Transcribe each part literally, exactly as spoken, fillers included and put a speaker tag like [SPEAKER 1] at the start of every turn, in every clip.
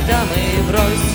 [SPEAKER 1] когда мы врозь.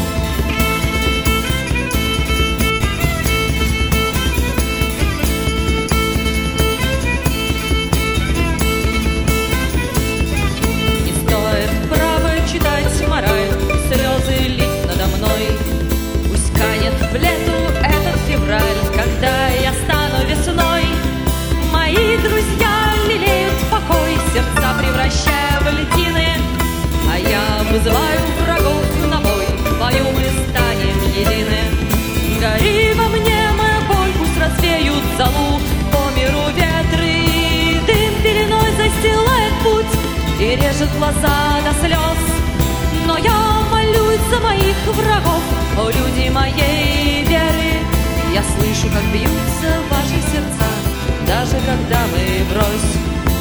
[SPEAKER 1] Мораль, слезы лить надо мной. Пусть канет в лету этот февраль, когда я стану весной. Мои друзья лелеют покой, сердца превращая в льдины, а я вызываю врагов на бой, в бою мы станем едины. Гори во мне, моя боль, пусть развеют золу по миру ветры. Дым пеленой застилает путь и режет глаза до слез. Но я молюсь за моих врагов, о люди моей веры. Я слышу, как бьются ваши сердца, даже когда мы врозь.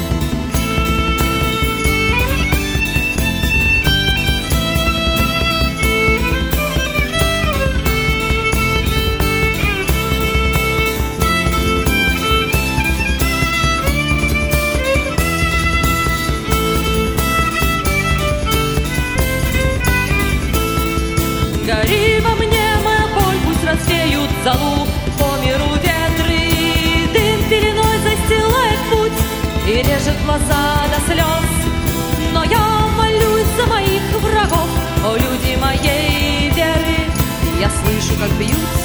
[SPEAKER 1] Гори во мне, моя боль, пусть развеют золу по миру ветры. Дым пеленой застилает путь и режет глаза до слез. Но я молюсь за моих врагов, о люди моей веры. Я слышу, как бьются